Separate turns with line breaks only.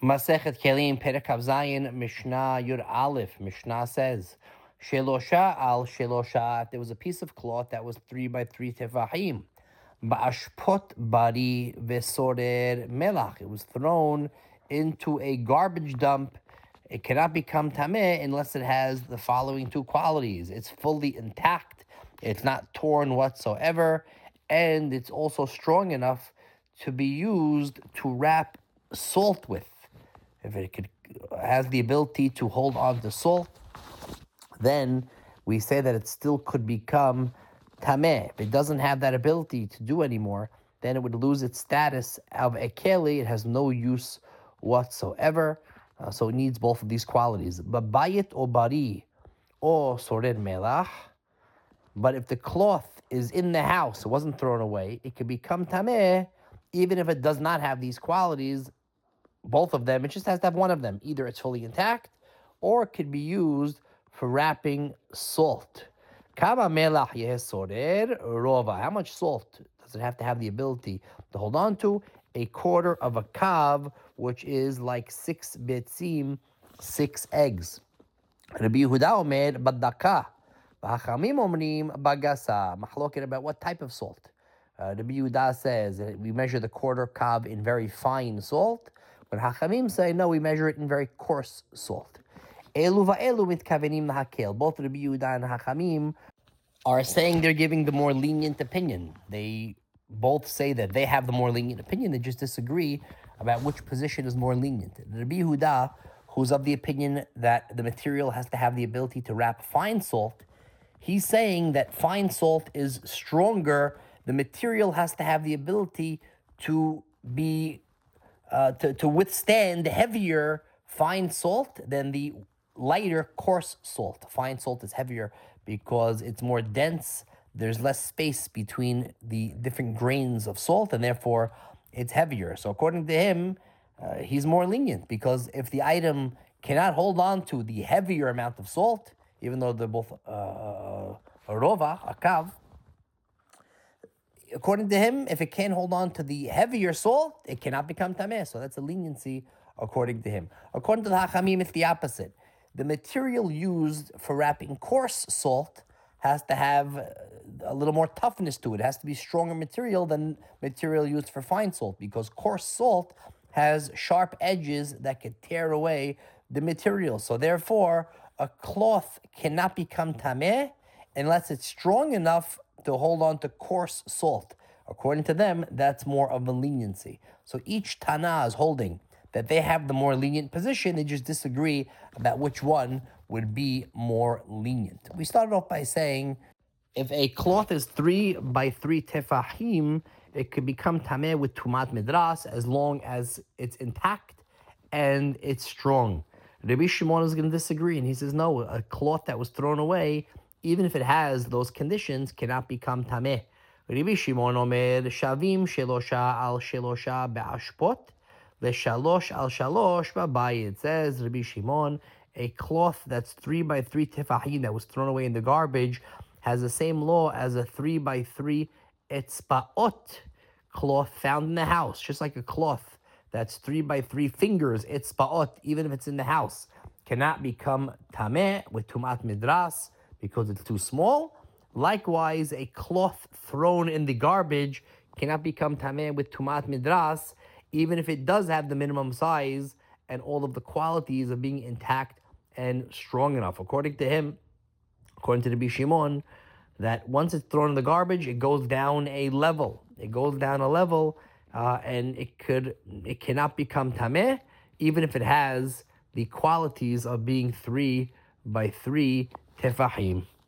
Masechet Kelim, Perek Kaf Zayin, Mishnah Yud Aleph. Mishnah says, Shelosha al Shelosha. There was a piece of cloth that was 3 by 3 tefahim. Ba'ashpot bari vesorer melach. It was thrown into a garbage dump. It cannot become tameh unless it has the following two qualities. It's fully intact, it's not torn whatsoever, and it's also strong enough to be used to wrap salt with. If it has the ability to hold on to salt, then we say that it still could become tameh. If it doesn't have that ability to do anymore, then it would lose its status of a keli. It has no use whatsoever. So it needs both of these qualities. But bayit or bari or sorer melach. But if the cloth is in the house, it wasn't thrown away, it could become tameh, even if it does not have these qualities. Both of them, it just has to have one of them. Either it's fully intact, or it could be used for wrapping salt. Kama melach yesorer rova. How much salt does it have to have the ability to hold on to? A quarter of a kav, which is like 6 bitzim, 6 eggs. Rabbi Yehuda omer badaka. V'hachamim omrim bagasa. Mahloket about what type of salt. Rabbi Yehuda says that we measure the quarter kav in very fine salt, but Hachamim say no, we measure it in very coarse salt. Elu va'elu mitkavenim lahakel. Both Rabbi Yehuda and Hachamim are saying they're giving the more lenient opinion. They both say that they have the more lenient opinion. They just disagree about which position is more lenient. Rabbi Yehuda, who's of the opinion that the material has to have the ability to wrap fine salt, he's saying that fine salt is stronger. The material has to have the ability to be to withstand heavier fine salt than the lighter coarse salt. Fine salt is heavier because it's more dense. There's less space between the different grains of salt, and therefore it's heavier. So according to him, he's more lenient, because if the item cannot hold on to the heavier amount of salt, even though they're both a rova, a kav, according to him, if it can't hold on to the heavier salt, it cannot become tameh. So that's a leniency according to him. According to the Hachamim, it's the opposite. The material used for wrapping coarse salt has to have a little more toughness to it. It has to be stronger material than material used for fine salt, because coarse salt has sharp edges that could tear away the material. So therefore, a cloth cannot become tameh unless it's strong enough to hold on to coarse salt. According to them, that's more of a leniency. So each Tana is holding that they have the more lenient position. They just disagree about which one would be more lenient. We started off by saying if a cloth is 3 by 3 tefahim, it could become tameh with tumat midras as long as it's intact and it's strong. Rabbi Shimon is going to disagree, and he says no, a cloth that was thrown away, even if it has those conditions, cannot become tameh. Rabbi Shimon omer shavim shelosha al shelosha be'ashpot v'shalosh al shalosh b'bayit. It says Rabbi Shimon, a cloth that's 3 by 3 tefahim that was thrown away in the garbage has the same law as a 3 by 3 etzbaot cloth found in the house, just like a cloth that's 3 by 3 fingers, etzbaot, even if it's in the house, cannot become tameh with tumat midras because it's too small. Likewise, a cloth thrown in the garbage cannot become tameh with tumat midras, even if it does have the minimum size and all of the qualities of being intact and strong enough. According to him, according to the Bishimon, that once it's thrown in the garbage, it goes down a level. It goes down a level, and it cannot become tameh, even if it has the qualities of being 3 by 3 tefahim.